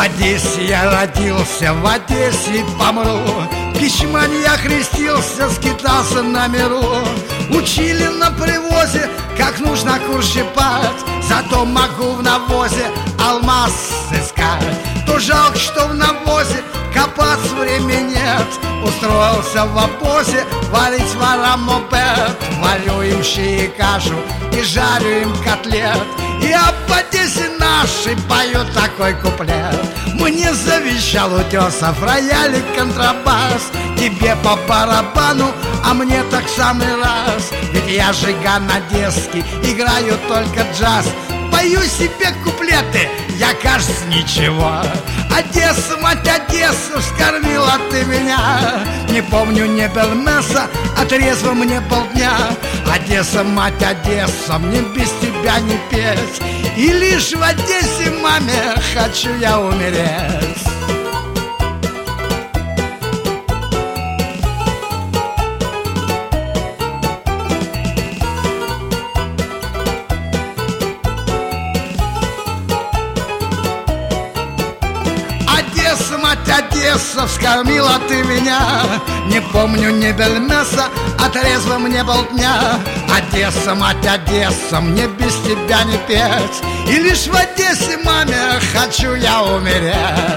Одессе я родился, в Одессе помру. В Кичмане я крестился, скитался на миру. Учили на привозе, как нужно кур щипать, зато могу в навозе алмаз искать. То жалко, что в навозе копаться времени нет. Устроился в обозе варить ворам мопед. Варю им щи и кашу и жарю им котлет. И об Одессе нашей пою такой куплет. Мне завещал Утесов рояль и контрабас. Тебе по барабану, а мне так в самый раз. Ведь я жиган одесский, играю только джаз. Пою себе куплеты, я, кажется, ничего. Одесса, мать Одесса, вскормила ты меня. Не помню, не был мяса, отрезала мне полдня. Одесса, мать Одесса, мне без тебя не петь. И лишь в Одессе, маме, хочу я умереть. Одесса, мать Одесса, вскормила ты меня. Не помню, не бел мяса, отрезала мне полдня. Одесса, мать Одесса, мне без тебя не петь. И лишь в Одессе, маме, хочу я умереть.